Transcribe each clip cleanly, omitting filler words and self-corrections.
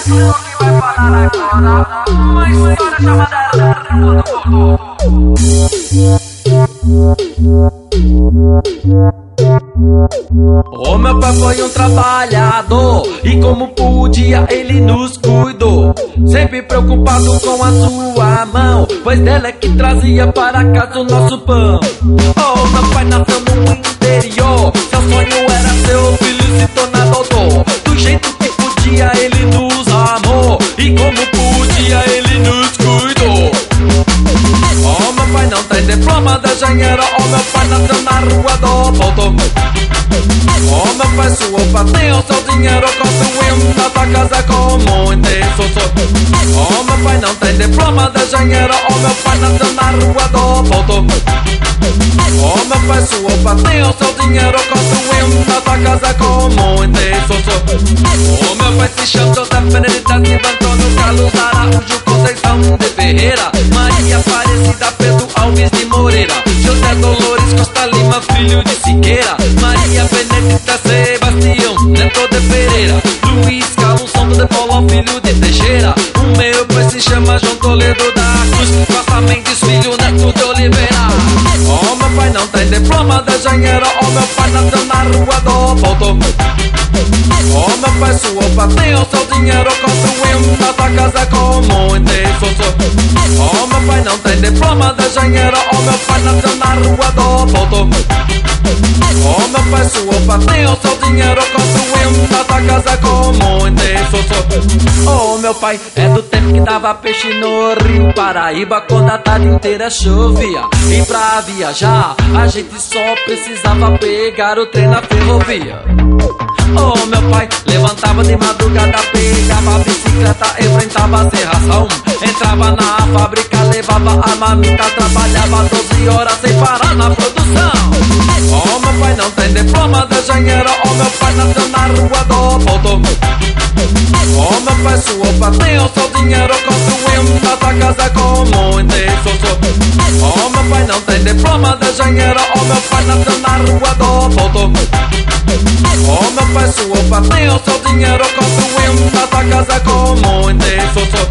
O que vai falar agora? Uma história chamada Terremoto. O meu pai foi um trabalhador e como podia ele nos cuidou, sempre preocupado com a sua mão, pois dela é que trazia para casa o nosso pão. Oh, meu pai nasceu no interior, seu sonho era ser o filho se tornar doutor. Do jeito que podia ele nos amou e como podia ele nos cuidou. Oh, meu pai não tem diploma de engenheiro, oh, meu pai nasceu na rua do Volto. Oh, meu pai suou pra ter o seu dinheiro, construiu nossa casa com muito esforço. Oh, meu pai não tem diploma de engenheiro, oh, meu pai nasceu na rua do Volto. Oh, meu pai suou pra ter o seu dinheiro, construiu nossa casa com muito esforço. Oh, meu pai se chama José Benedito Silva Antônio Carlos Araújo Conceição de Ferreira, Maria Aparecida Pedro Alves de Moreira, José Dolores Costa Lima filho de Siqueira, Maria Benedita Sebastião Neto de Pereira, Luiz Carlos Santo de Paulo filho de Teixeira. O meu pai se chama João Toledo da Cruz Costa Mendes filho Neto de Oliveira. Oh, meu pai não tem diploma de engenheiro, oh, meu pai nasceu na rua do Volto. Oh, meu pai suou pra ter o seu dinheiro, construiu nossa casa com muito esforço. Oh, meu pai não tem diploma de engenheiro, oh, meu pai nasceu na rua do Volto. Oh, meu pai suou pra ter o seu dinheiro, construiu nossa casa com muito esforço. Oh, meu pai é do tempo que dava peixe no Rio Paraíba quando a tarde inteira chovia. E pra viajar a gente só precisava pegar o trem na ferrovia. Oh, meu pai levantava de madrugada, pegava a bicicleta, enfrentava a serração, entrava na fábrica, levava a marmita, trabalhava 12 horas sem parar na produção. Oh, meu pai não tem diploma de engenheiro, oh, meu pai nasceu na rua do Volto. Oh, meu pai suou pra ter o seu dinheiro, construiu nossa casa com muito esforço. Oh, meu pai não tem diploma de engenheiro, oh, meu pai nasceu na rua do Volto. Oh, meu pai suou pra ter o seu dinheiro, construiu nossa casa com muito esforço.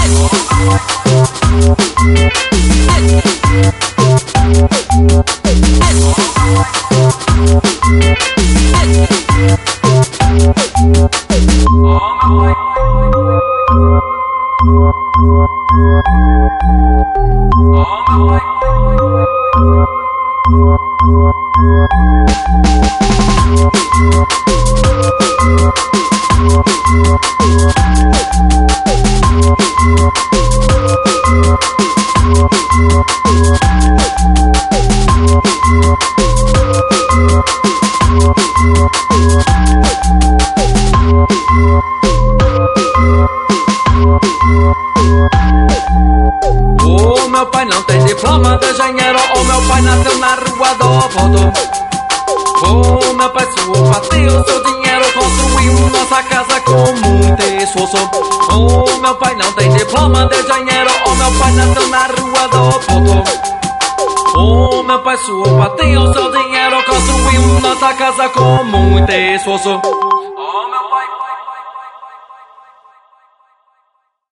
Oh, meu pai não tem diploma de engenheiro, oh, meu pai nasceu na rua do Volto. Oh, meu pai suou pra ter o seu dinheiro, construiu nossa casa com muito esforço. Oh, meu pai não tem diploma de engenheiro, oh, meu pai nasceu na rua do Volto. Oh, meu pai suou pra ter o seu dinheiro, construiu nossa casa com muito esforço.